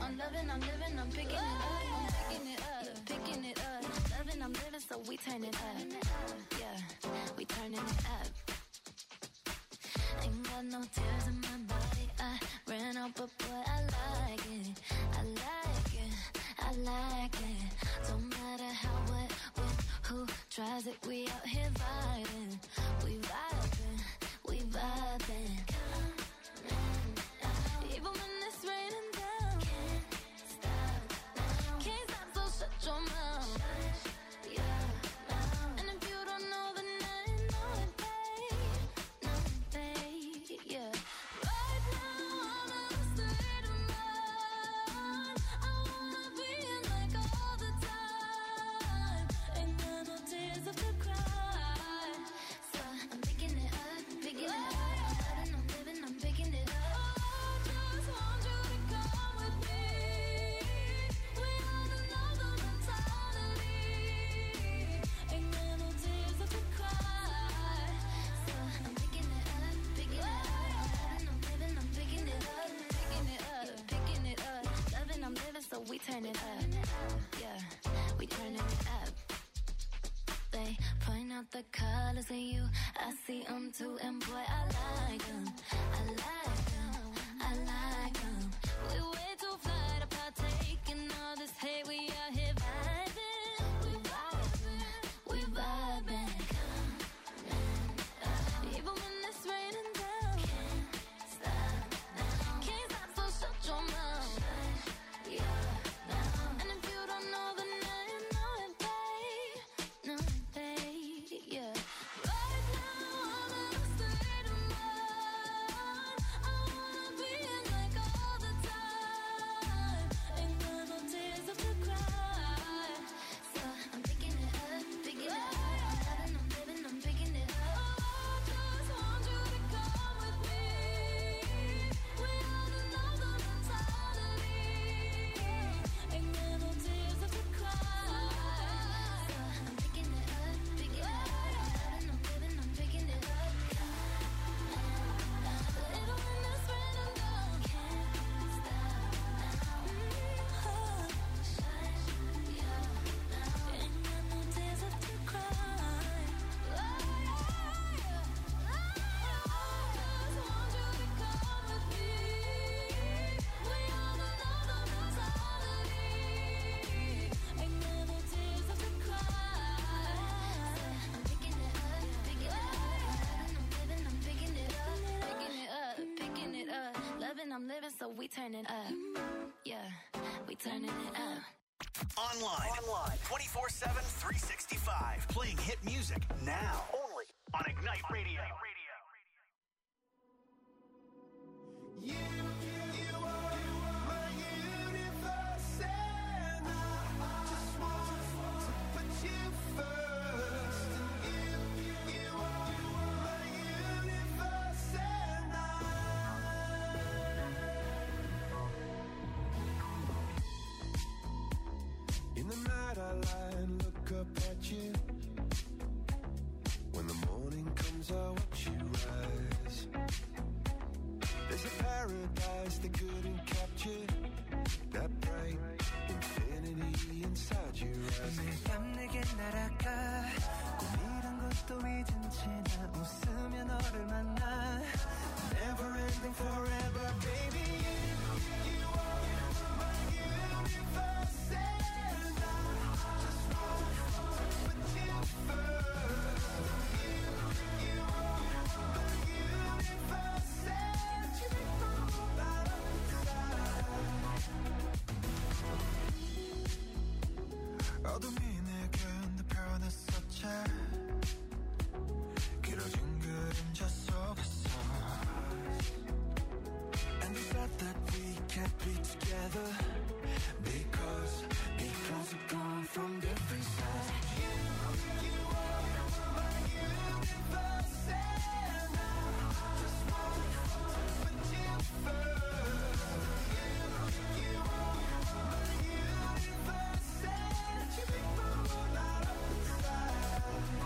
I'm loving, I'm living, I'm picking it up. I'm picking it up, yeah, picking it up. Loving, I'm living, so we turn it up. Yeah, we turning it up. Ain't got no tears in my body. I ran out, but boy, I like it. I like it. I like it. Don't matter how, what, when, who tries it. We out here vibing. We vibing. We vibing. Even when it's raining down. Can't stop now. Can't stop, so shut your mouth. Shut your mouth. And if you don't know, then I know it, babe. Know it, babe. Yeah. Right now, I'm in a state of mind. I wanna be in like all the time. Ain't got no tears left to cry. So I'm picking it up, picking it up. I'm living, I'm picking it up. Just want you to come with me. We have another mentality. Ain't got no tears left to cry. So I'm picking it up, picking it up. I'm living, I'm picking it up, picking it up, picking it up. Loving, I'm living, so we turn it up. Yeah, we turning it up. They point out the colors in you. I see them too, and boy, I like them. I like them. I like them. We way too fly to partake in all this hate. We out here vibing. We vibing. We vibing. Even when it's raining down. Can't stop now. Can't stop, so shut your mouth. Shut your mouth. And if you don't know, then I know it, babe. Know it, babe. Yeah. Right now, I'm in a state of mind. I wanna be in like all the time. Ain't got no tears left to cry. So I'm picking it up, picking it up. I'm living, I'm picking it up. Just want you to come with me. We have another mentality. Ain't got no tears left to cry. So I'm picking it up, picking it up. I'm living, I'm picking it up. Even when it's raining down. Can't stop now. Shut your mouth. Ain't got no tears left to cry. Just want you to come with me. We have another mentality. Ain't got no tears left to cry. I'm picking it up, picking it up. I'm living, I'm picking it up, picking it up, picking it up. Loving, I'm living, so we turn it up. Yeah, we turning it up. Online 24/7, 365. Playing hit music now. Only on Ignite Radio. You are my universe, and I just want to put you first. You are my universe, and in the night I lie and look up at you. When the morning comes, I watch you rise. There's a paradise they couldn't capture. That bright infinity inside your eyes. 매일 밤 내게 날아가 꿈이란 것도 잊은 채 나 웃으며 너를 만나 Never ending forever, baby. You are my universe, and I just want to put you first. You are my universe, and you make my whole light up inside. 어둠이 내게 내 변했었지. 길어진 그림자 속에서. And you said that we can't be together because we've gone from different sides. You are my universe, and I just want to put you first. You are my universe, and you make my whole light up inside.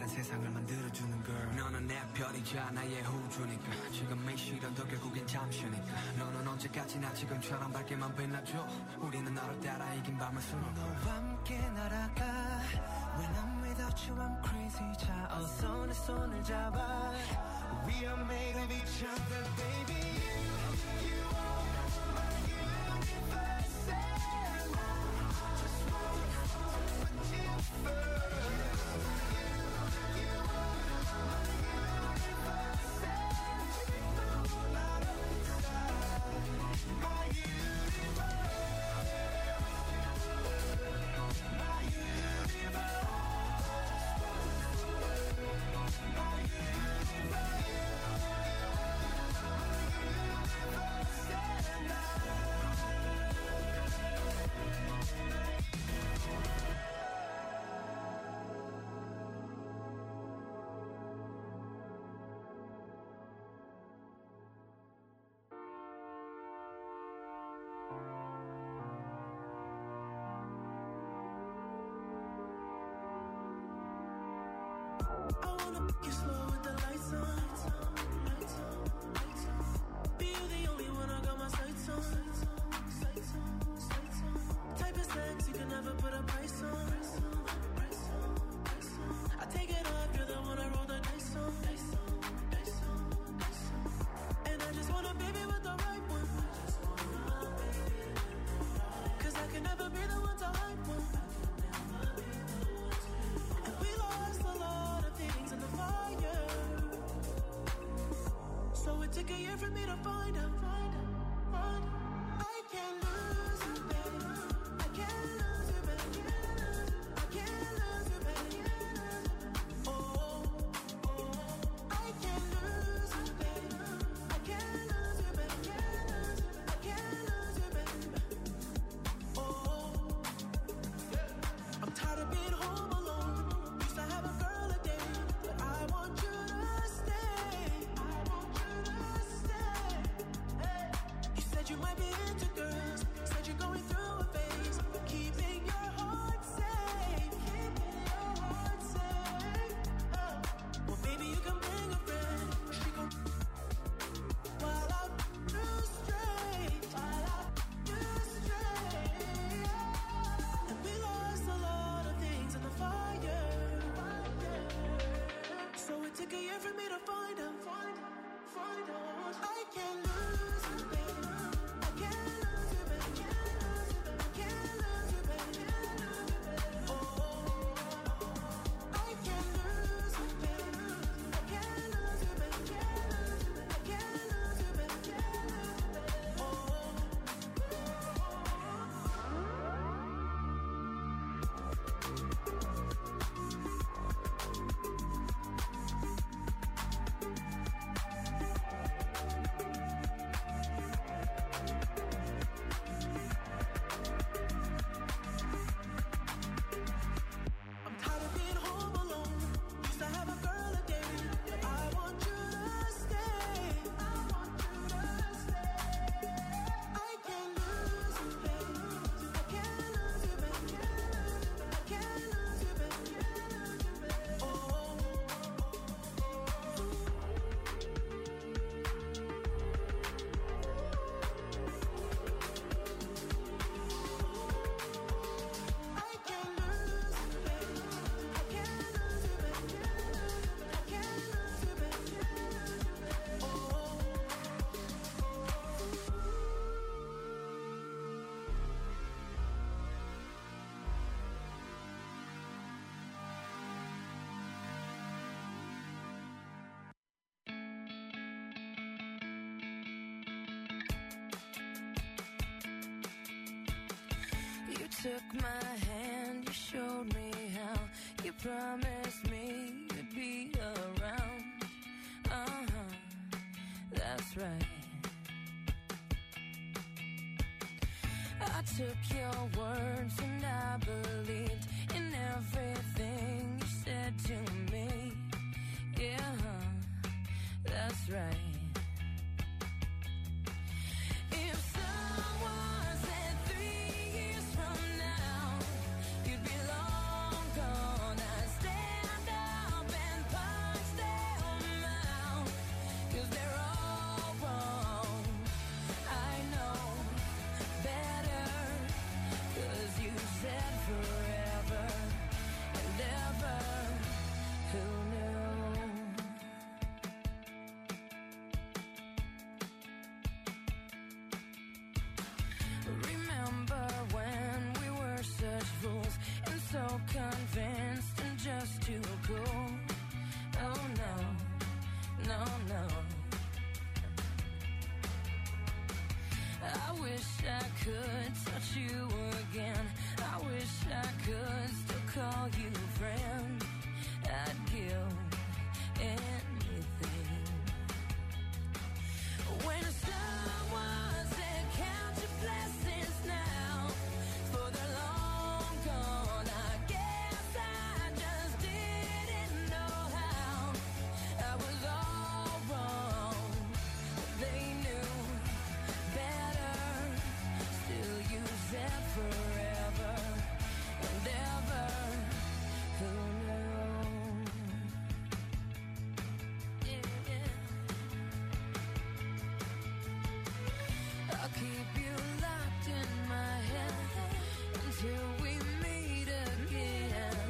다른 세상을 만들어주는 girl. 너는 내 별이자 나의 우주니까 지금 이 시련도 결국엔 잠시니까 너는 언제까지나 지금처럼 밝게만 빛나줘. 우리는 너를 따라 이긴 밤을 수놓고 너와 함께 날아가. When I'm without you I'm crazy. 자 어서 내 손을 잡아. We are made of each other baby. You are my universe and I just wanna put you first. I wanna make you slow with the lights on. Be you the only one I got my sights on. Type of sex you can never put a price on. I take it off, you're the one I roll the dice on. And I just want a baby with the right one. Cause I can never be the one to hype one. And we lost a lot of things in the fire. So it took a year for me to find out. I can't lose you, baby. I can't lose you, baby. I can't lose you, baby. Oh, I can't lose you, baby. I can't lose you, baby. I can't lose you, baby. Oh, I'm tired of being home alone. Used to have a girl a day, but I want you to stay. I want you to stay. Hey. You said you might be into girls. Said you're going through a phase. Keeping your heart safe. Keeping your heart safe. Oh. Well, baby, you can bring a friend. She gon' while I do straight. While I do straight. And we lost a lot of things in the fire. So it took a year for me to find out. I can't lose you, baby. I can't lose you, baby. I can't lose you, baby. Oh, I can't lose you, baby. I can't lose you, baby. I can't lose you, baby. I'm tired of being home alone. Used to have a girl a day, but I want you to stay. I want you to stay. I can't lose you, baby. I can't lose you, baby. I can't lose you, baby. Oh. I can't lose you, baby. I can't lose you, baby. I can't lose you, baby. Oh. You took my hand, you showed me how. You promised me you'd be around. That's right. I took your words and I believed in everything you said to me. Yeah, that's right. If someone said 3 years from now you'd be long gone, I'd stand up could touch you again. I wish I could still call you friend. I'd give anything. When someone said count your blessings now, for the long gone, I guess I just didn't know how. I was all wrong, they knew better. Still you said forever and ever. Who knew? Yeah. I'll keep you locked in my head until we meet again.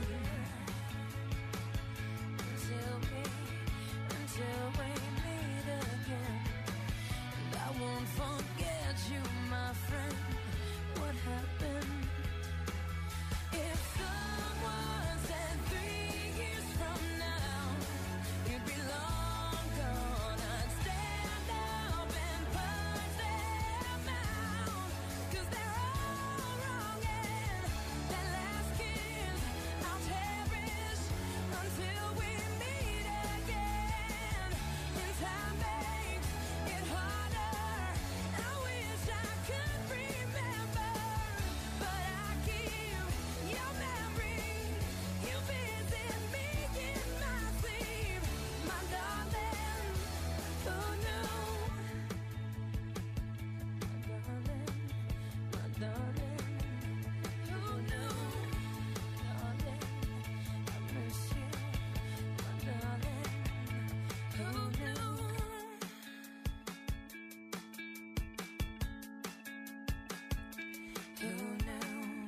Until we meet again. And I won't forget you, my friend. What happened? If someone said 3 years from now you'd be long gone, I'd stand up and punch them out. 'Cause they're all wrong, and that last kiss I'll cherish until we meet again. And time makes it harder. I wish I could remember, but I keep your memory. You visit me in my sleep, my darling. Who knew? My darling, who knew? Darling, I miss you, my darling. Who knew? Who knew?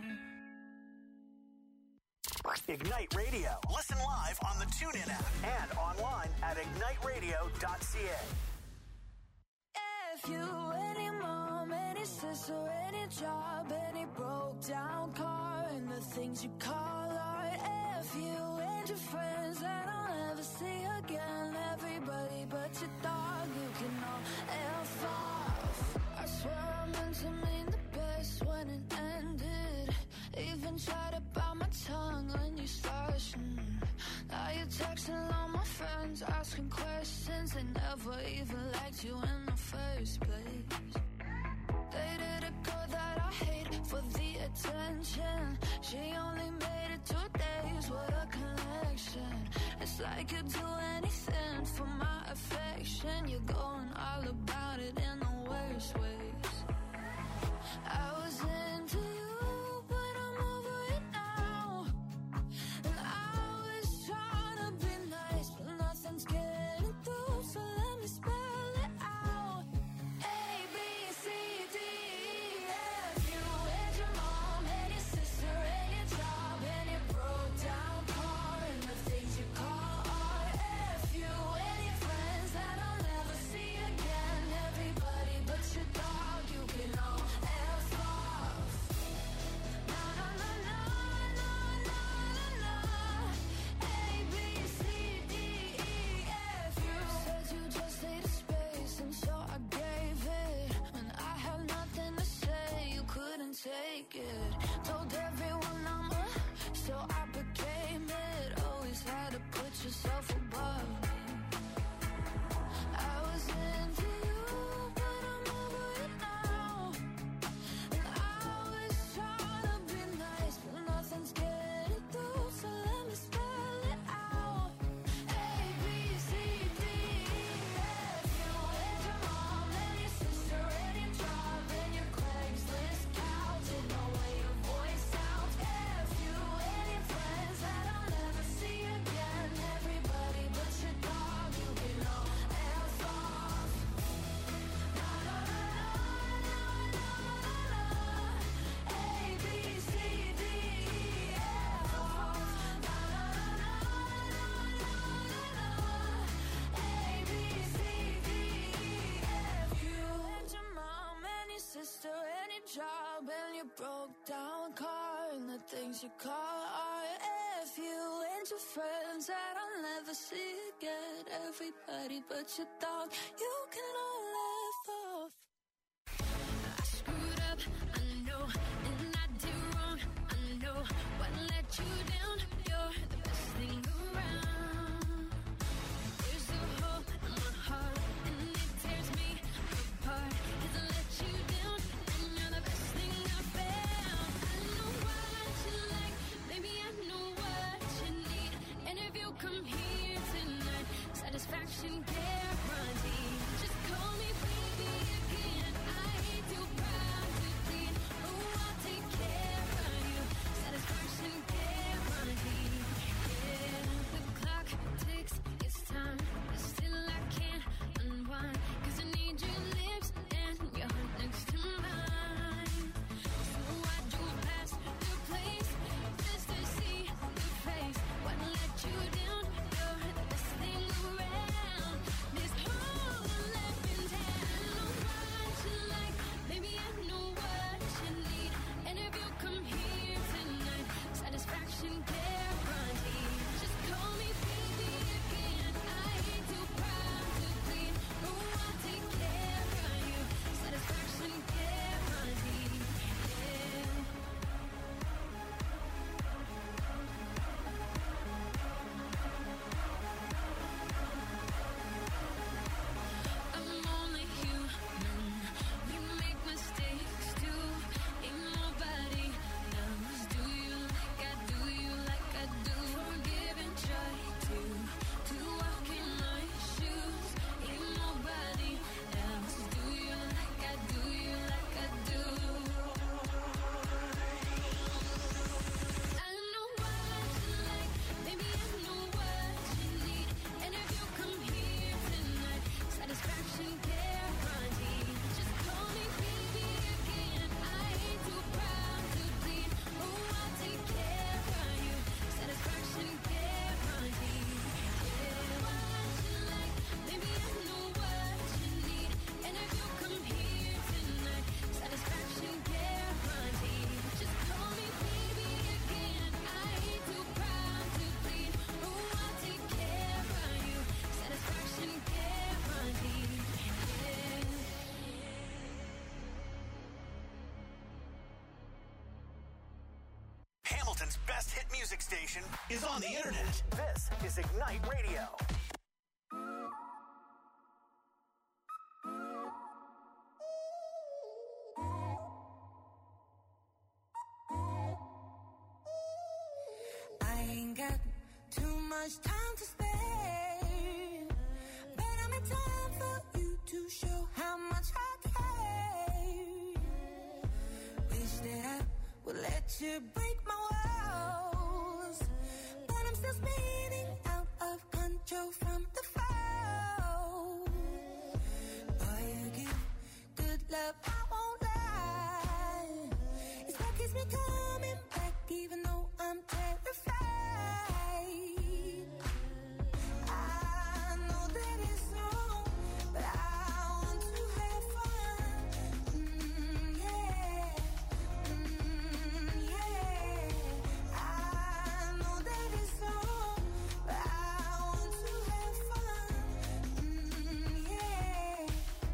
Ignite Radio. Listen live on the TuneIn app and online at igniteradio.ca. If you, any mom, any sister, any job, any broke down car, and the things you call art. If you and your friends that I'll never see again, everybody but your dog, you can all F off. I swear I meant to mean the best when it ended. Even tried to bite my tongue when you started. Now you're texting all my friends, asking questions. They never even liked you in the first place. Dated a girl that I hate for the attention. She only made it 2 days, what a connection. It's like you'd do anything for my affection. You're going all about it in the worst ways. I was into you, but I'm over it now. And I was trying to be nice, but nothing's getting through, so let me spell it out. A, B, C, D, E, F. You and your mom, and your sister, and your job, and your broke down car, and the things you call art. F you and your friends that I'll never see again. Everybody but your dog, you can all F off. Na na na na na na na na. A, B, C, D, E, F. You said you just needed space, and so I gave it. When I had nothing to say, you couldn't take it. Told everyone I'm a, so I became it. Always had to put yourself above me. I was into you, but I'm over it now. And I was trying to be nice, but nothing's getting through, so let me spell it out. A, B, C, D, E, F. You and your mom, and your sister, and your job, and your Craigslist couch, and the way your voice sounds. F you and your friends that I'll never see again. Everybody but your dog, you can all F off. Na na na na na na na. A, B, C, D, E, F off. Na na na na na na na. A, B, C, D, E, F. You and your mom and your sister and your job and your broke down car and the things you call art. F you and your friends that I'll never see again. Everybody but your dog, you can all laugh off. I screwed up, I come here tonight, satisfaction guaranteed. Just call me baby again. I ain't too proud to plead. Oh, I'll take care of you. Satisfaction guaranteed. Yeah, the clock ticks. It's time, but still I can't unwind. 'Cause I need your lips and your heart next to mine. So I drove past the place just to see the face. What let you down? You're the best thing around. This whole life in town. I know what you like, baby, I know what you need. And if you come here tonight, satisfaction guaranteed. Just call me baby again. I ain't too proud to plead. Oh, I'll take care of you. Satisfaction guaranteed. Yeah. I'm only human. We make mistakes too. Ain't nobody knows. Do you like I do? You like I do? Forgive and try to walk in my shoes. Ain't nobody else. Do you like I do? You like I do? I know what you like, baby, I know what you need. And if you come here tonight, satisfaction guaranteed. Just call me baby again. I ain't too proud to plead. Oh, I'll take care of you. Satisfaction guaranteed. Yeah, what you like, baby, I know what you need. And if you come here tonight, satisfaction guaranteed. Just call me baby again. I ain't too proud to plead. Oh, I'll take care of you. Satisfaction guaranteed. Yeah. Hamilton's best hit music station is on the internet. This is Ignite Radio. I ain't got too much time to spare, but I'm in time for you to show how much I care. Wish that I would let you break my walls, but I'm still spinning out of control from the fall. Boy, you give good love, I won't lie. It's what keeps me coming back, even though I'm terrified. I know that it's wrong, but I want to have fun. Yeah. Yeah. I know that it's wrong, but I want to have fun. Yeah.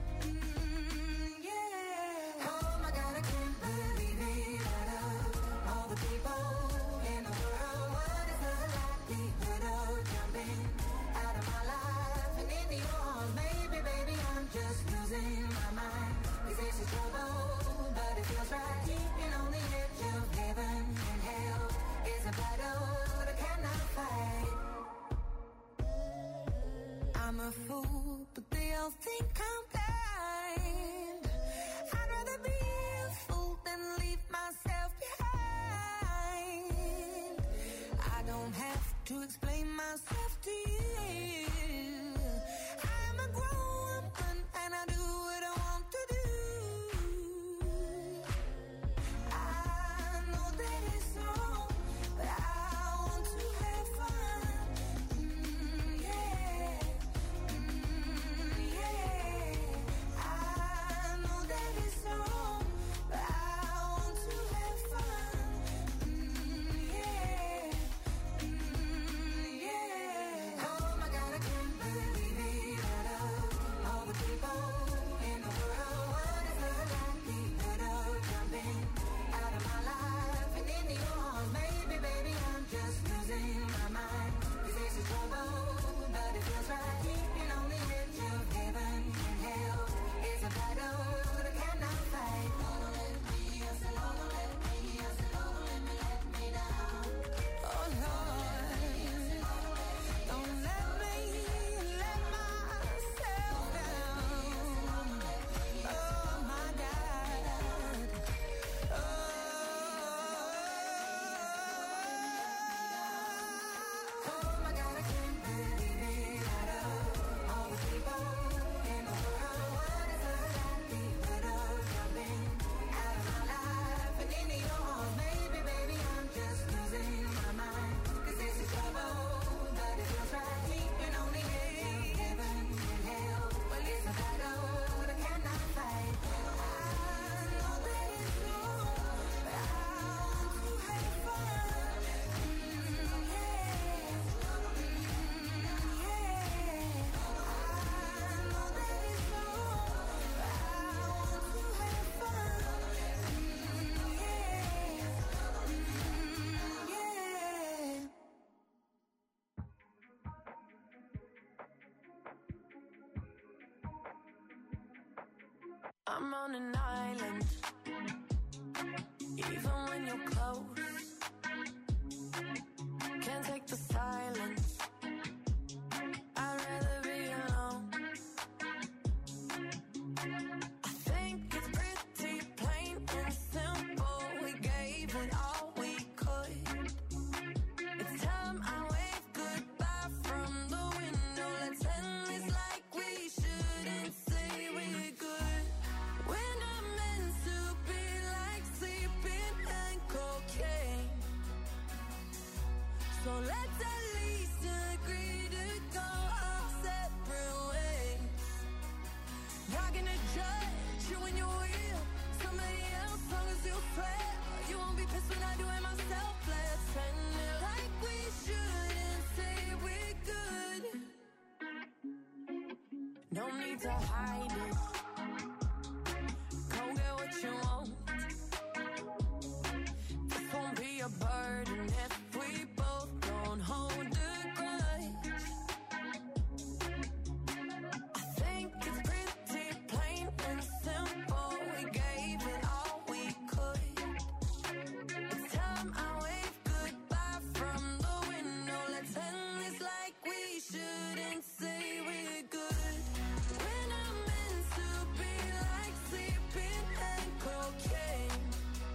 Yeah. Oh my God, I can't believe it. Out of all the people in the world, what is the likelihood of jumping out of my life and into yours? Maybe, baby, I'm just losing my mind. 'Cause this is trouble, but it feels right. Keeping on the edge of heaven and hell is a battle that I cannot fight. I'm a fool, but they all think I'm blind. I'd rather be a fool than leave myself behind. I don't have to explain myself to you. I'm a grown woman and I do what I want to do. I know that it's wrong, but I want to have fun. Yeah. Yeah. I know that it's wrong, but I want to have fun. Yeah. Yeah. Oh I'm on an island. Even when you're close, can't take the silence. I'd rather be alone. I think it's pretty plain and simple. We gave it all we could. It's time I wave goodbye from the window. Let's end this like we shouldn't say we're good. We're not meant to be like sleeping and cocaine. So let's at least agree to go our separate ways. Not gonna judge you when you're real. Somebody else, long as you swear. You won't be pissed when I do it myself. Let's end it like we shouldn't say we're good. No need to hide it. Go get what you want. This won't be a burden if we both don't hold a grudge. I think it's pretty plain and simple. We gave it all we could. It's time I wave goodbye from the window. Let's end this like we shouldn't say we're good. We're not meant to be like sleeping and cocaine.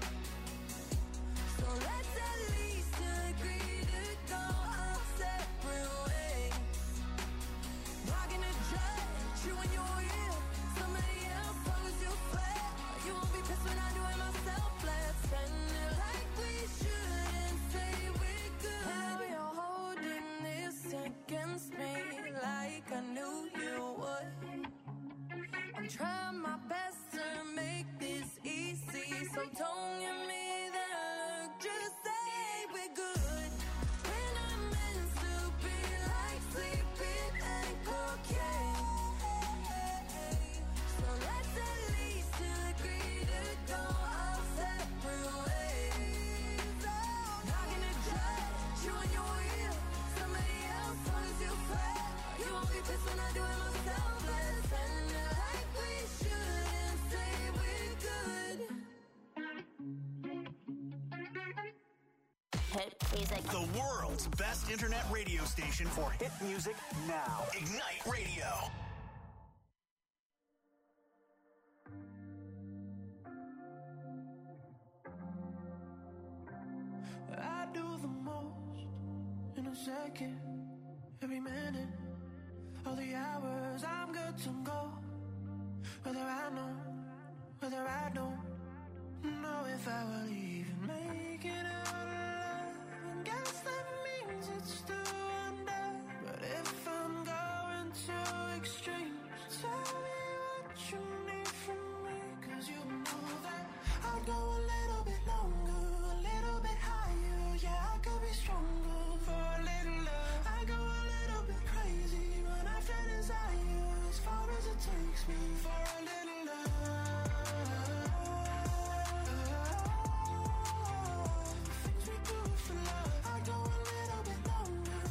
So let's at least agree to go our separate ways. Not gonna judge you when you're real. Somebody else, long as you swear. You won't be pissed when I do it myself. Let's end it like we shouldn't say we're good. Now you're holding this against me like I knew you would. I'm trying my best to make this easy, so don't give me that look. Just say we're good. We're not meant to be like sleeping and cocaine. So let's at least agree to go our separate ways. Not gonna judge you when you're real. Somebody else, long as you swear. You won't be pissed when I do it myself. Let's end it like we shouldn't say we're good. Hit music. The world's best internet radio station for hit music now. Ignite Radio. I do the most in a second, every minute, all the hours. I'm good to go. Whether I know, whether I don't know if I will even make it out alive. And guess that means it's still under. But if I'm going to extremes, tell me what you need from me. 'Cause you know that I'll go a little bit longer, a little bit higher. Yeah, I could be stronger for a little love. I go a little bit crazy when I feel desire, as far as it takes me for a little love. Things we do for love. I go a little bit longer,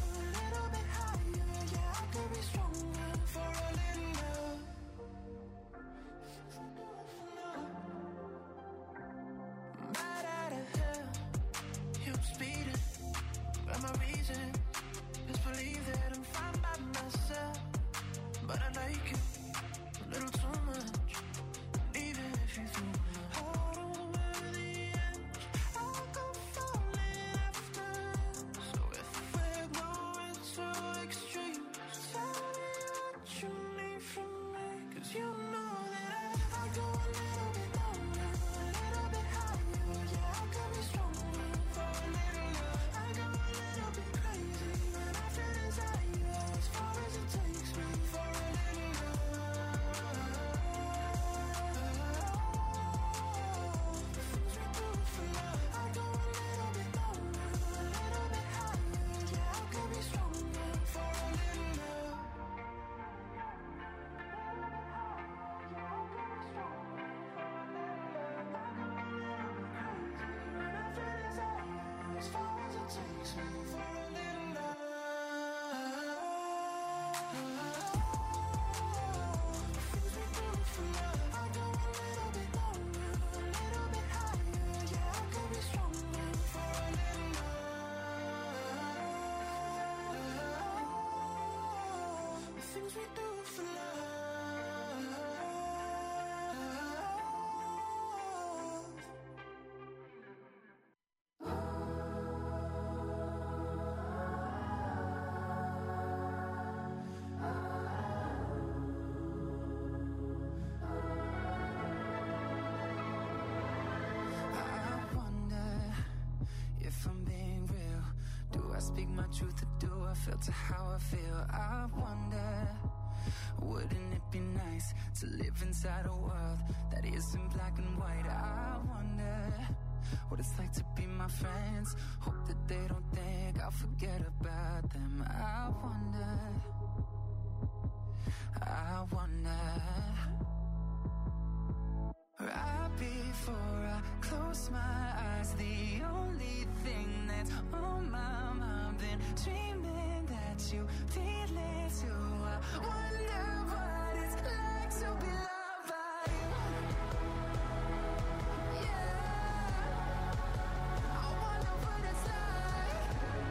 we do for love. Speak my truth or do I filter how I feel? I wonder, wouldn't it be nice to live inside a world that isn't black and white? I wonder what it's like to be my friends. Hope that they don't think I'll forget about them. I wonder right before I close my eyes, the only thing that's on my mind, been dreaming that you feel it too. I wonder what it's like to be loved by you. Yeah, I wonder what it's like.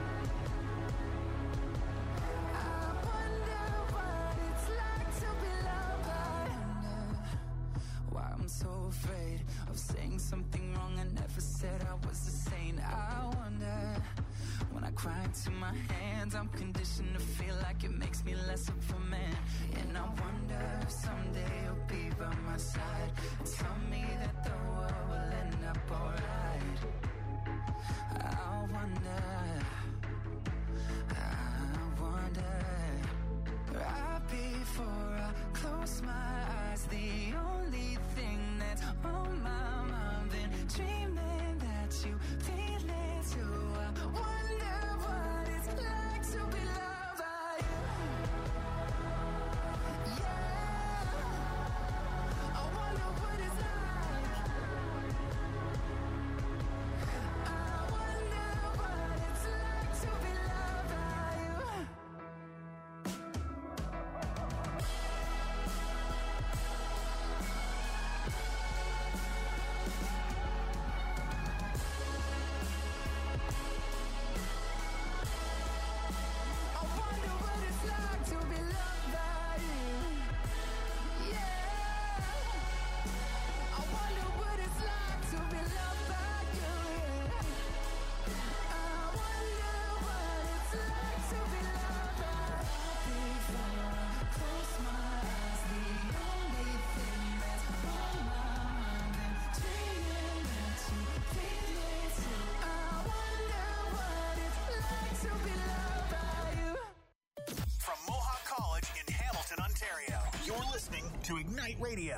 I wonder what it's like to be loved by you. Why I'm so afraid of saying something wrong. I never said I was a saint. I wonder, when I cry into my hands, I'm conditioned to feel like it makes me less of a man. And I wonder if someday you'll be by my side and tell me that the world will end up alright. I wonder right before I close my eyes, the only thing that's on my mind, been dreaming that you feel it too. I wonder what it's like to be loved by you. Yeah, I wonder what it's like. I wonder what it's like to be loved by you. I wonder what it's like to be loved by you. Yeah, I wonder what it's like to be loved by you. Yeah, I wonder what it's like to be loved by you. Before I close my eyes, the only thing that's on my mind, and dreaming that you feel it too. I wonder what it's like to be loved by you. From Mohawk College in Hamilton, Ontario, you're listening to Ignite Radio.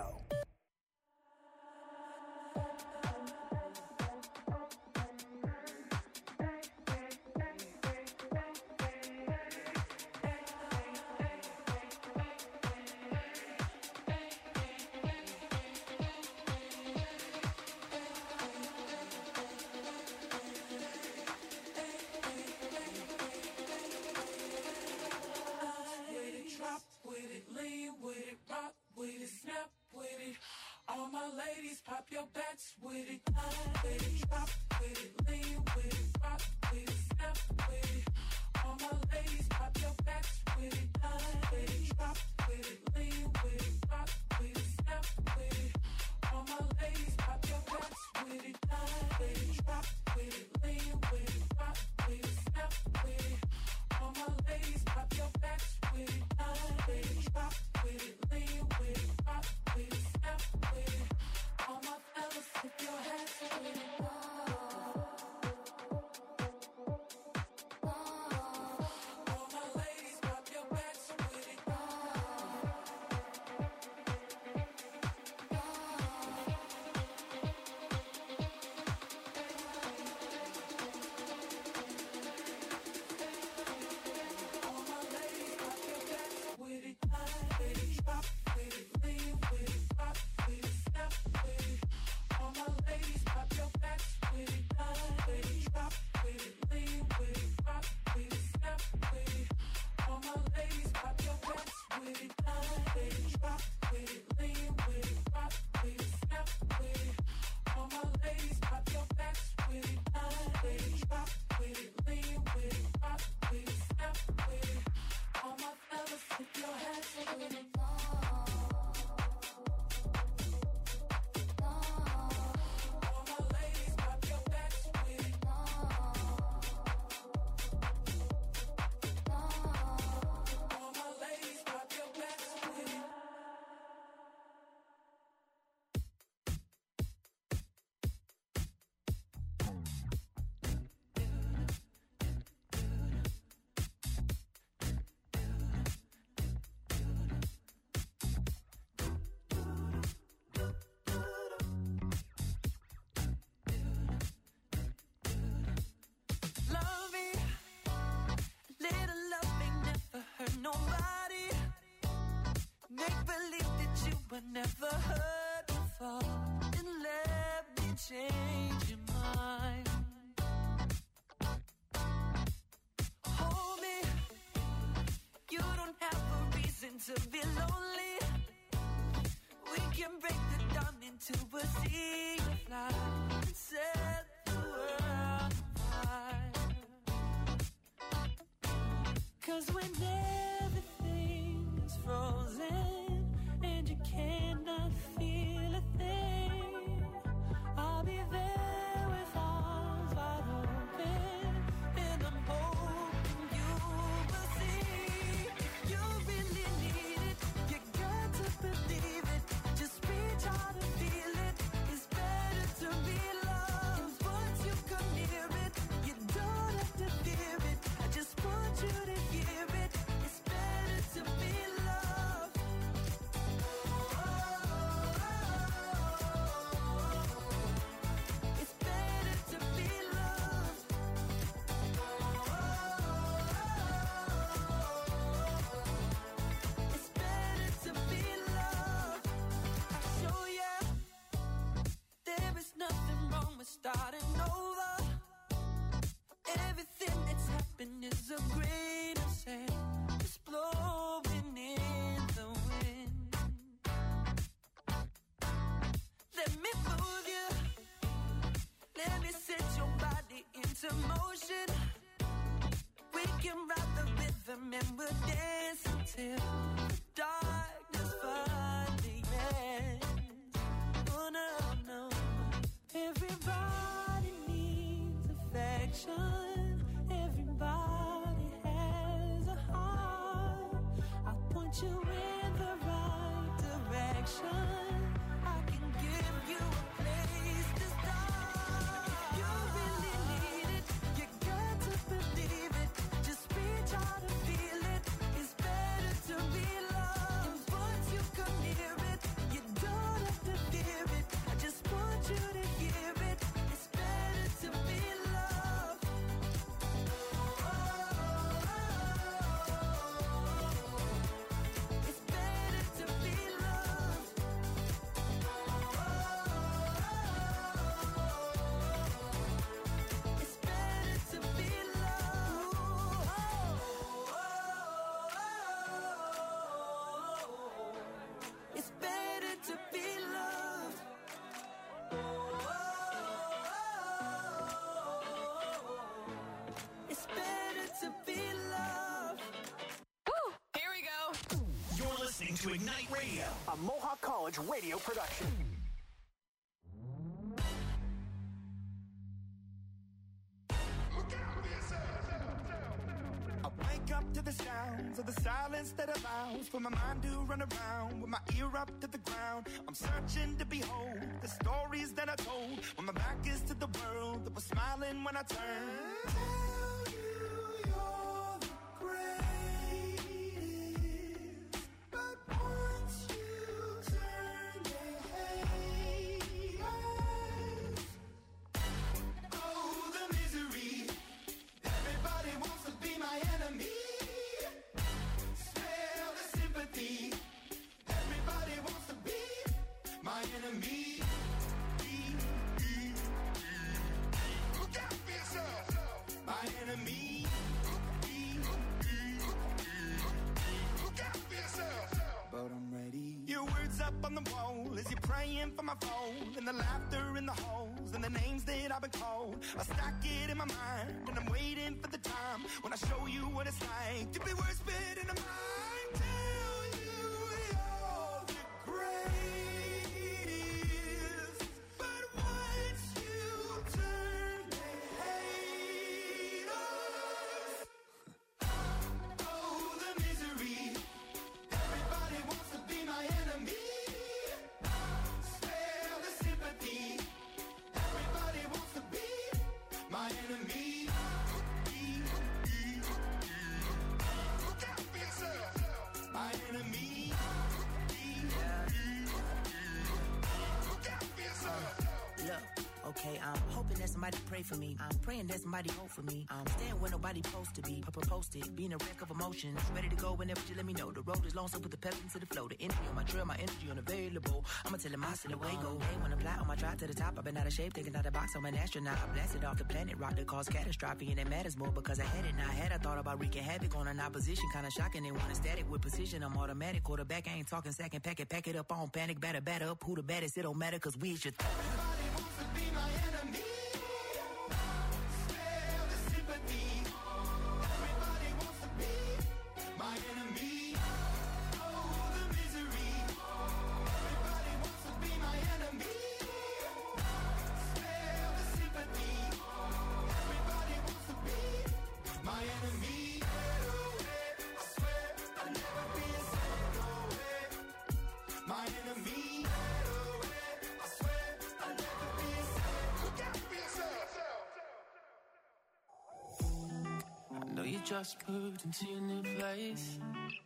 With it, drop with it, lean with it, rock with it, snap with it. All my ladies, pop your backs with it. With it, drop with it, lean with it, rock with it, snap with it. All my ladies, pop your backs with it. With it, drop with it, lean with it, rock with it, snap with it. All my ladies, pop your backs with it. With it, drop with it, lean with it, rock with it, snap with it. All my ladies, pop your backs with it. With it, drop with it, lean with it, rock with it, snap with it. All my fellas, if your head your hands with it. All my ladies, pop your backs with it. All my ladies, pop your backs with it. Loving, little loving never hurt nobody. Make believe that you were never hurt before, and let me change your mind. Hold me, you don't have a reason to be lonely. We can break the dawn into a sea of light and set the world afire. 'Cause when everything is frozen and you cannot feel a thing, I'll be there with arms wide open, and I'm hoping you will see. You really need it, you got to believe it. Just reach out and feel it. It's better to be loved. And once you come near it, you don't have to fear it. I just want you to hear it. It's better to be loved. It's better to be loved. It's better to be loved. I show ya there is nothing wrong with starting over. Everything that's happened is a grain of sand, just blowing in the wind. Let me move you, let me set your body into motion. We can ride the rhythm and we'll dance until the darkness finally ends. Oh no, no. Everybody needs affection. Everybody has a heart. I'll point you in the right direction. I can give you a place to start. You really need it. You got to believe it. Just reach out and feel it. It's better to be loved. Once you come near it, you don't have to fear it. I just want you to hear it. It's better to be loved. It's better to be loved. It's better to be loved. It's better to be loved. It's better to be loved. Here we go. You're listening to Ignite Radio, a Mohawk College radio production. I wake up to the sounds of the silence that allows for my mind to run around with my ear up to the ground. I'm searching to behold the stories that I told when my back is to the world that was smiling when I turned. Tell you you're the greatest, but once you turn, they hate us. Oh, the misery. Everybody wants to be my enemy. Smell the sympathy. Everybody wants to be my enemy. Look out for yourself. My enemy. Look out for yourself. But I'm ready. Your words up on the wall as you're praying for my phone, and the laughter in the halls and the names that I've been called. I stack it in my mind and I'm waiting for the time when I show you what it's like to be worse fit in a mind. Tell somebody pray for me. I'm praying that somebody hope for me. I'm staying where nobody supposed to be. Posted, being a wreck of emotions. Ready to go whenever you let me know. The road is long, so put the pedal into the flow. The energy on my trail, my energy unavailable. I'ma tell him I still away go. Hey, when I fly on my drive to the top, I've been out of shape, thinking out the box. I'm an astronaut. I blasted off the planet, rock that caused catastrophe, and it matters more because I had it. Now I thought about wreaking havoc on an opposition, kinda shocking. They want a static with precision. I'm automatic, quarterback. I ain't talking second, pack it up on panic, batter up. Who the baddest? It don't matter, cause we should. Everybody wants to be my enemy. Spare the sympathy. Everybody wants to be my enemy. Oh, the misery. Everybody wants to be my enemy. Spare the sympathy. Everybody wants to be my enemy. I swear I'll never be a psycho. My enemy. I know you just moved into your new place,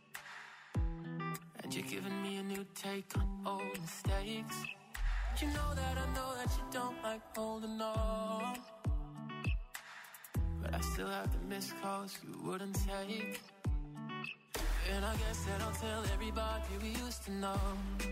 and you're giving me a new take on old mistakes. You know that I know that you don't like holding on, but I still have the missed calls you wouldn't take. And I guess that I'll tell everybody we used to know.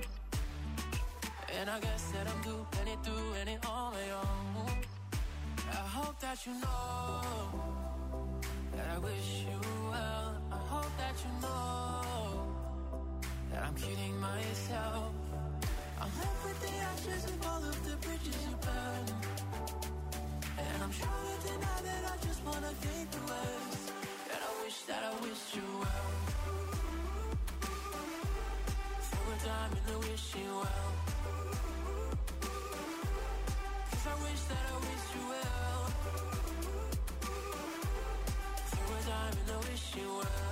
And I guess that I'm doing it on my own. I hope that you know that I wish you well. I hope that you know that I'm kidding myself. I'm left with the ashes of all of the bridges you burned, and I'm trying to deny that I just wanna think the worst. And I wish that I wish you well. Throw a dime in the wishing well. I wish that I wish you well. Throw a dime in the wish you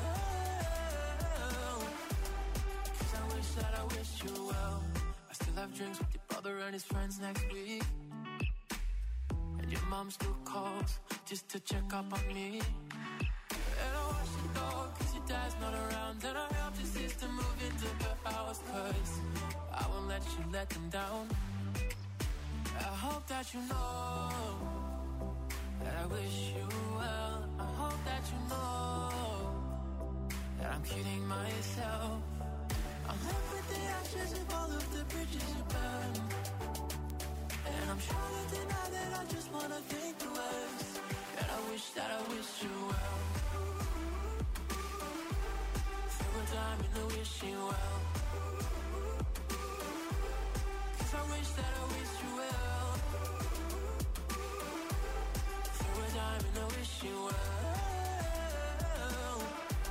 well. Cause I wish that I wish you well. I still have drinks with your brother and his friends next week, and your mom still calls just to check up on me. And I watch you go cause your dad's not around, and I help your sister move into her house cause I won't let you let them down. I hope that you know that I wish you well. I hope that you know that I'm kidding myself. I'm left with the ashes of all of the bridges you burned, and I'm trying to deny that I just wanna think the worst. And I wish that I wish you well. Throw a dime in the wishing well. Cause I wish that I wish you well. Throw a dime in the wishing well.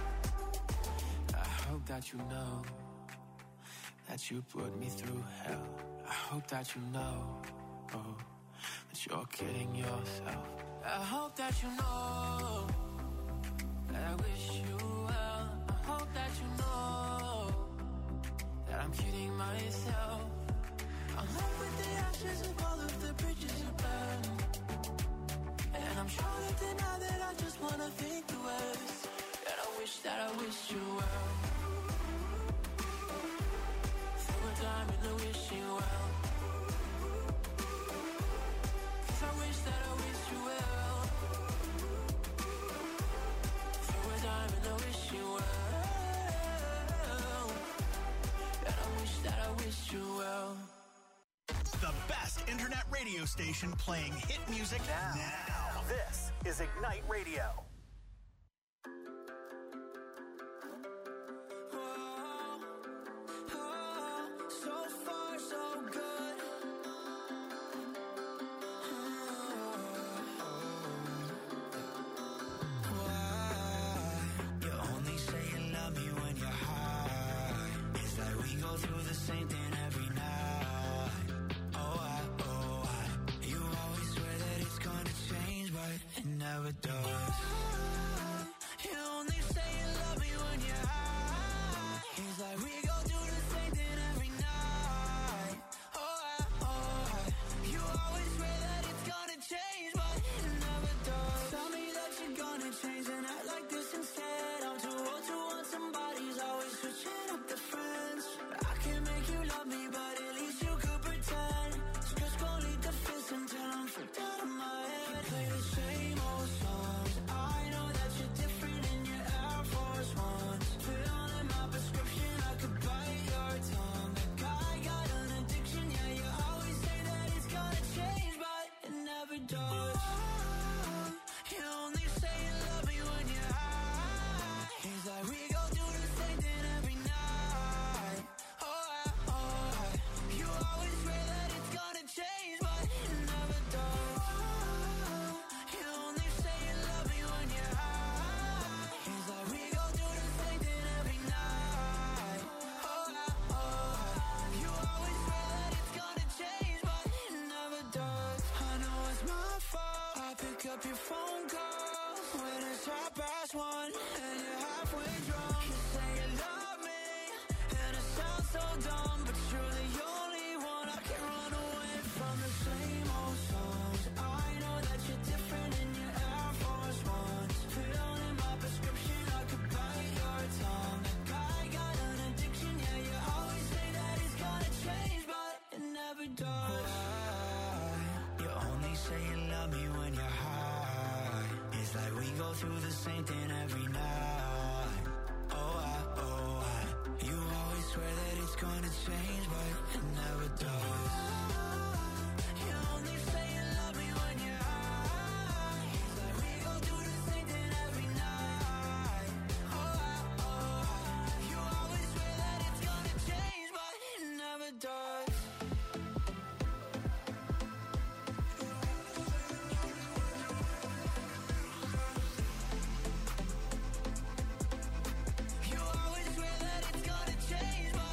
I hope that you know that you put me through hell. I hope that you know, oh, that you're kidding yourself. I hope that you know that I wish you well. I hope that you know that I'm kidding myself. I'm left with the ashes of all of the bridges you burned, and I'm trying to deny that I just wanna think the worst. And I wish that I wish you well. Throw a dime in the wishing well. Cause I wish that I wish you well. Throw a dime in the wishing well. And I wish that I wish you well. The best internet radio station playing hit music now. This is Ignite Radio. So far, so good. Why? You only say you love me when you're high. It's like we go through the same thing every night. You always swear that it's gonna change, but it never does. You only say you love me when you're high. It's like we go through the same thing every night. You always swear that it's gonna change, but it never does. Tell me that you're gonna change and act like this instead. I'm too old to want somebody's always switching up the friends. I can make you love me, but up your phone call when it's 1:30 and you're halfway drunk. You say you love me, and it sounds so dumb, but you're the only one I can run away from. The same old songs. I know that you're different in your Air Force Ones. Pill in my prescription, I could bite your tongue. I got an addiction, yeah, you always say that it's gonna change, but it never does. You only say you love me when you're high. It's like we go through the same thing every night. You always swear that it's gonna change, but it never does. You only say you love me when you're high. It's like we go through the same thing every night. You always swear that it's gonna change, but it never does. You always swear that it's gonna change, but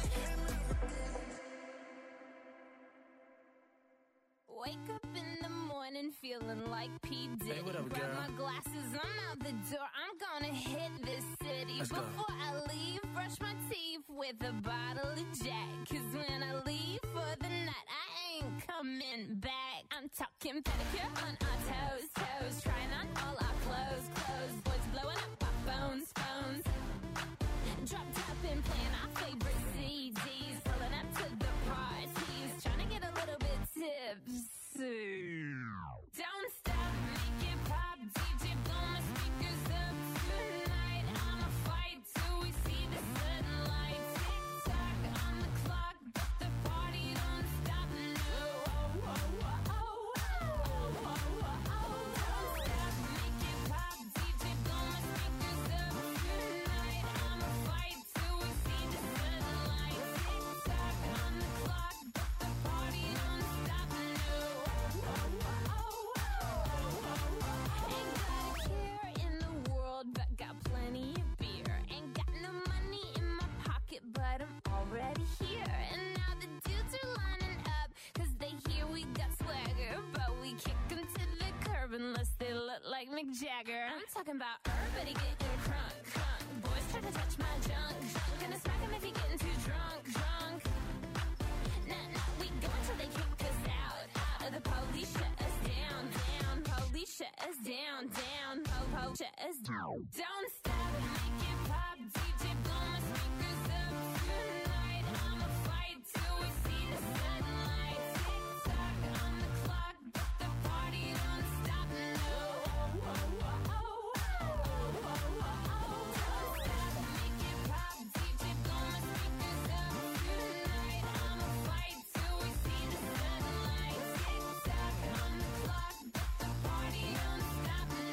Wake up in the morning feeling like P. Diddy. Hey, what up, Grab girl? my glasses, I'm out the door. I'm gonna hit this city. Let's go. Before I leave, brush my teeth with a bottle of Jack. 'Cause when I leave for the night, I ain't coming back. I'm talking pedicure on our toes, toes. Trying on all our clothes, clothes. Boys blowing up our phones, phones. Drop top and playing our favorite CDs. Pulling up to the parties. Trying to get a little bit tipsy. Don't stop, make it pop. DJ blow my speakers up tonight. I'ma fight till we see the sunlight. Tick tock on the clock, but the party don't stop. No. Don't stop, make it pop. DJ blow my speakers up tonight. I'ma fight till we see the sunlight. Tick tock on the clock, but the party don't stop. No. Ain't got a care in the world, but got plenty of beer. Ain't got no money in my pocket, but I'm already here. And now the dudes are lining up, 'cause they hear we got swagger. But we kick 'em to the curb unless they look like Mick Jagger. I'm talking about everybody getting crunk, crunk. Boys try to touch my junk, junk. Gonna smack 'em if he getting too drunk, drunk. Nah, we go until they kick us out. The police shut us down, down. Police shut us down, down. Police shut us down. Don't stop, make it pop. DJ blow my speakers up tonight. I'ma fight till we see the sunlight. Tick tock on the clock, but the party don't stop. No. Don't stop, make it pop. DJ blow my speakers up tonight. I'ma fight till we see the sunlight. Tick tock on the clock, but the party don't stop. No.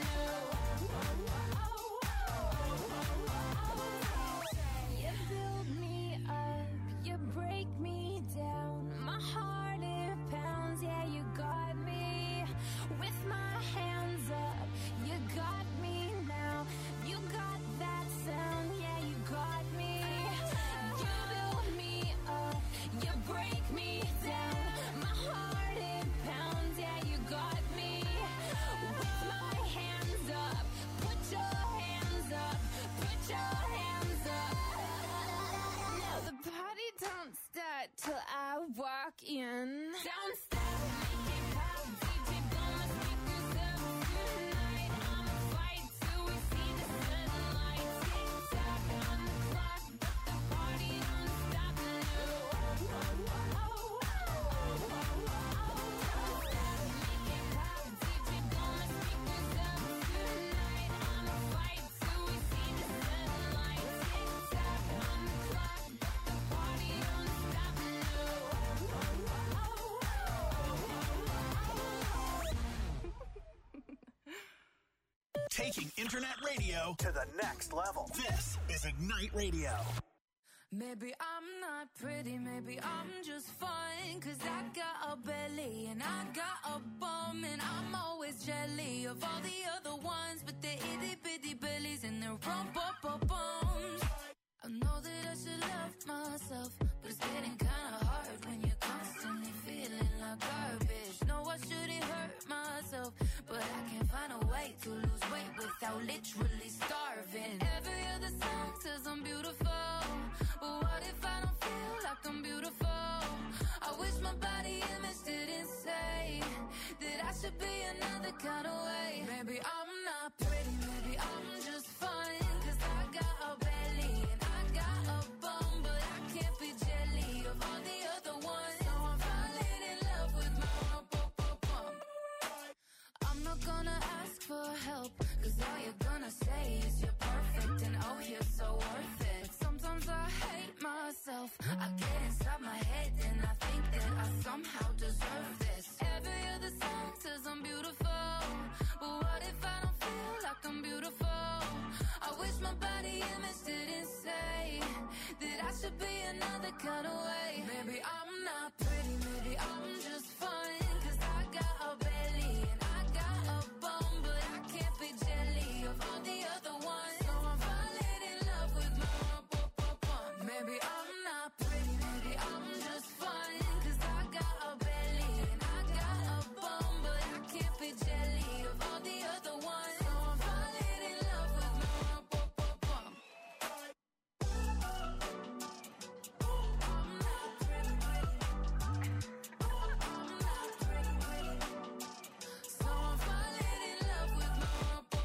You build me up, you break me down. My heart it pounds, yeah, you got me. With my hands up, you got me now. You got that sound, yeah, you got me. You build me up, you break me down. My heart it pounds, yeah, you got me. With my hands up, put your hands up, put your hands up. Now the party don't start till I walk in. Don't stop, make it pop. DJ blow my speakers up tonight. I'ma fight till we see the sunlight. Tick tock on the clock, but the party don't stop. No. Don't stop, make it pop. DJ blow my speakers up tonight. I'ma fight till we see the sunlight. Tick tock on the clock, but the party don't stop. No. Taking internet radio to the next level. This is Ignite Radio. Maybe I'm not pretty, maybe I'm just fine. 'Cause I got a belly and I got a bum. And I'm always jelly of all the other ones. But they're itty bitty bellies and they're rump-up-bums. I know that I should love myself, but it's getting kinda hard when you're constantly feeling like garbage. No, I shouldn't hurt myself, but I can't find a literally starving. Every other song says I'm beautiful, but what if I don't feel like I'm beautiful? I wish my body image didn't say that I should be another kind of way. Maybe I'm not pretty, maybe I'm just fine, 'cause I got a belly and I got a bum, but I can't be jelly of all the other ones. So I'm falling in love with my bum. I'm not gonna ask for help, 'cause all you're gonna say is you're perfect and oh you're so worth it. But sometimes I hate myself, I get inside my head and I think that I somehow deserve this. Every other song says I'm beautiful, but what if I don't feel like I'm beautiful? I wish my body image didn't say that I should be another kind of way. Maybe I'm not pretty, maybe I'm just fine, 'cause I got a belly and I got a bum, but I can't be jelly of all the other ones. So I'm falling in love with my bum. Maybe I'm not pretty, maybe I'm just fine, 'cause I got a belly and I got a bum, but I can't be jelly of all the other ones. So I'm falling in love with my bum. I'm not pretty, I'm not pretty, so I'm falling in love with my bum.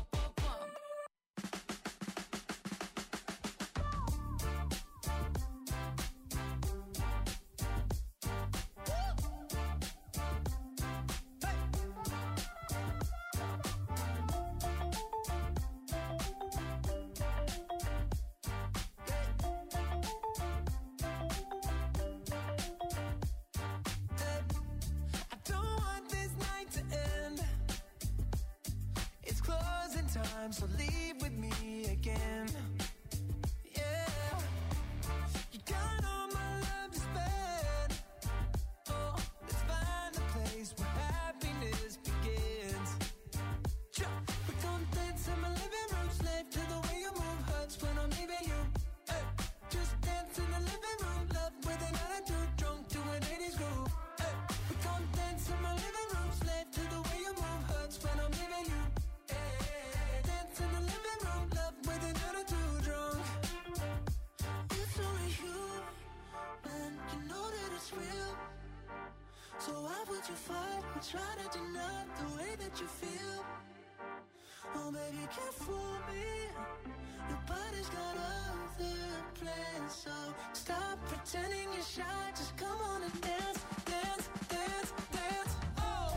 I don't want this night to end. It's closing time, so leave with me again. Yeah, you got all my love to spend. Oh, let's find a place where happiness begins. We gon' dance in my living room, slave to the way you move, hurts when I'm leaving you. Hey, just dance in the living room, love with an attitude, drunk to an 80s groove. Hey, we gon' dance in my living room, slave to the way you move, hurts when I'm leaving you. Hey, dance in the living room, love with an attitude, drunk. It's only you, and you know that it's real. So why would you fight or try to deny the way that you feel? Oh baby, can't fool me. Your body's got other plans, so stop pretending you're shy. Just come on and dance, dance, dance, dance. Oh.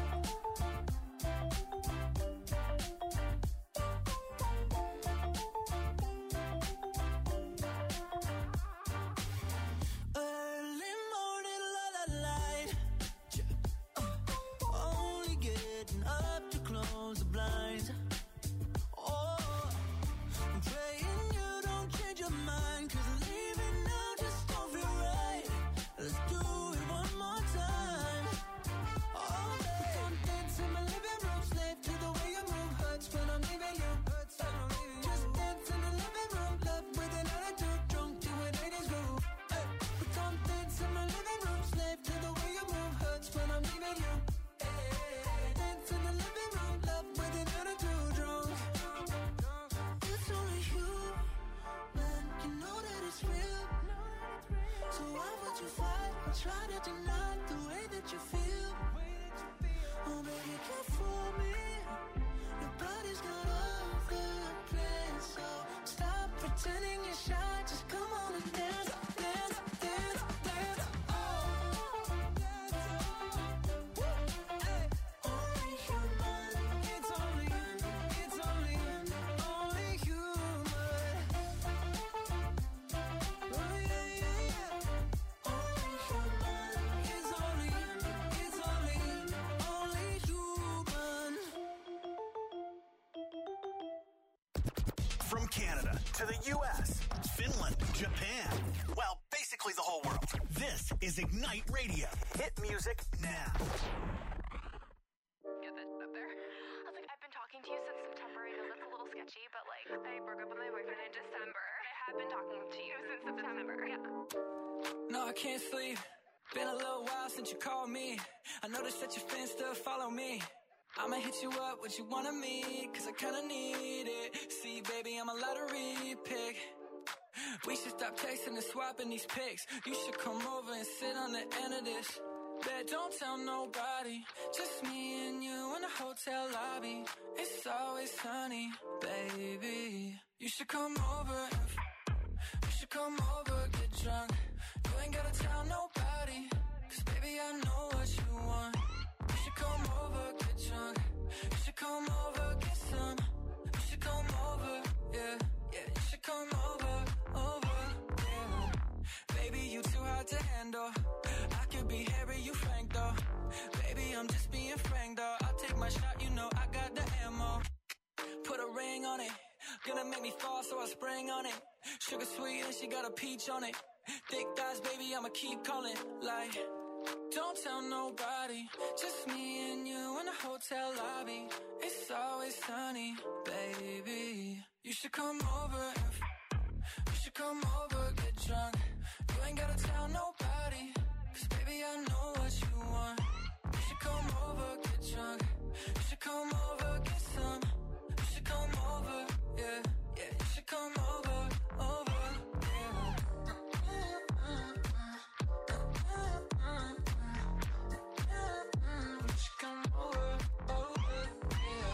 Early morning, la light. Only getting up to close the blinds. Oh, I'm praying you don't change your mind, 'cause leaving now just don't feel right. Let's do it one more time. Oh, we gon' dance in my living room, slave to the way you move, hurts when I'm leaving you. Just dance in the living room, love with an attitude, drunk to an 80s groove. Hey, we gon' dance in my living room, slave to the way you move, hurts when I'm leaving you. Hey, dance in the living room, love with an attitude, drunk. It's only you, man, you know that it's real. So why would you fight or try to deny the way that you feel? Oh baby, can't fool me. Your body's got other plans, so stop pretending you're shy. Just come on and dance, dance, dance, dance. Oh, hey, only human. It's only human. Oh yeah, yeah, yeah. Only human. It's only human. From Canada to the U.S., Finland, Japan, well, basically the whole world. This is Ignite Radio. Hit music now. Get that up there. I was like, I've been talking to you since September. I know that's a little sketchy, but like, I broke up with my boyfriend in December. I have been talking to you since September. Yeah. No, I can't sleep. Been a little while since you called me. I noticed that your fans still follow me. I'ma hit you up, what you wanna meet, cause I kinda need it. See, baby, I'm a lottery pick. We should stop texting and swapping these pics. You should come over and sit on the end of this. Bet, don't tell nobody. Just me and you in the hotel lobby. It's always sunny, baby. You should come over and you should come over, get drunk. You ain't gotta tell nobody, cause baby, I know what you want. You should come over, get drunk. You should come over, get some. You should come over, yeah, yeah. You should come over, yeah. Baby, you too hard to handle. I could be Harry, you Frank though. Baby, I'm just being frank though. I'll take my shot, you know I got the ammo. Put a ring on it. Gonna make me fall, so I sprang on it. Sugar sweet and she got a peach on it. Thick thighs, baby, I'ma keep calling. Like, don't tell nobody. Just me and you in the hotel lobby. It's always sunny, baby. You should come over and you should come over, get drunk. You ain't gotta tell nobody, cause baby, I know what you want. You should come over, get drunk. You should come over, get some. You should come over, yeah, yeah. You should come over, yeah. You should come over, yeah.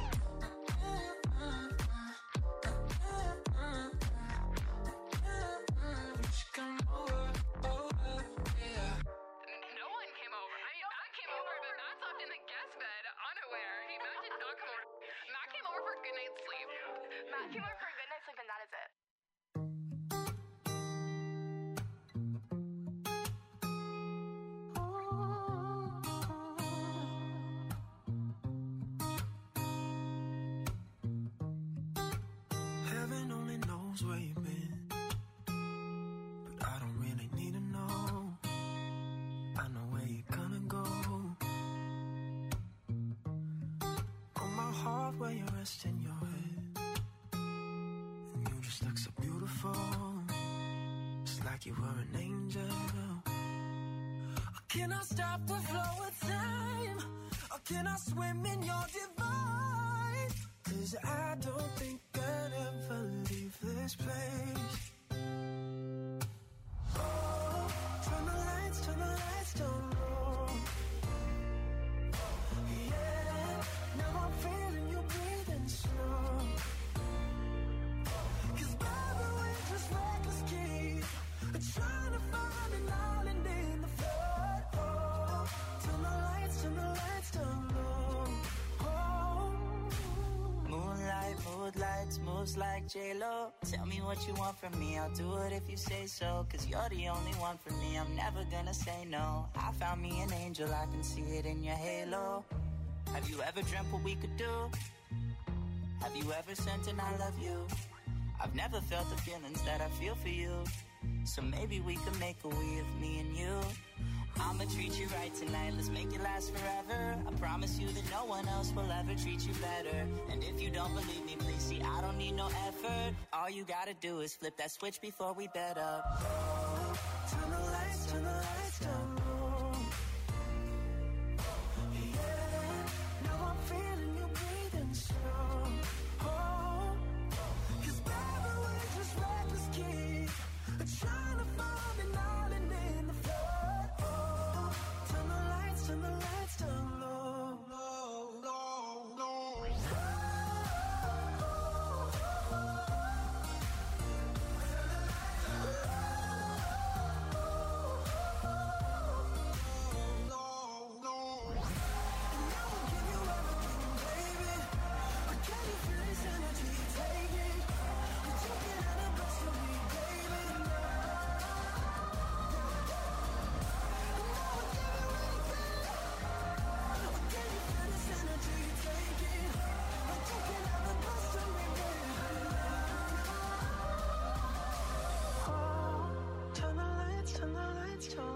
You should come over, yeah. No one came over. I mean, Matt came over, but Matt slept in the guest bed, unaware. Matt did not come over. Matt came over for a good night's sleep. Matt came over for a good night's sleep, and that is it. Heaven only knows where you've been, but I don't really need to know. I know where you're gonna go. On my heart where you're resting your head, and you just look so beautiful, just like you were an angel. Can I stop the flow of time, or can I swim in your divine? 'Cause I don't think I'd ever leave this place. Oh, turn the lights down low. Yeah, now I'm feeling you breathing slow. 'Cause baby, we're just reckless kids, trying to find an island in the flood. Oh, turn the lights down low. Oh. Moonlights, moves like J-Lo. Tell me what you want from me, I'll do it if you say so. 'Cause you're the only one for me, I'm never gonna say no. I found me an angel, I can see it in your halo. Have you ever dreamt what we could do? Have you ever sent an I love you? I've never felt the feelings that I feel for you. So maybe we could make a we of me and you. I'ma treat you right tonight, let's make it last forever. I promise you that no one else will ever treat you better. And if you don't believe me, please see, I don't need no effort. All you gotta do is flip that switch before we bed up. Oh, turn the lights down low. Yeah, now I'm feeling you breathing slow. Oh, 'cause baby, we're just reckless kids, trying to find an island in the flood. Oh, turn the lights down low. Turn the lights down.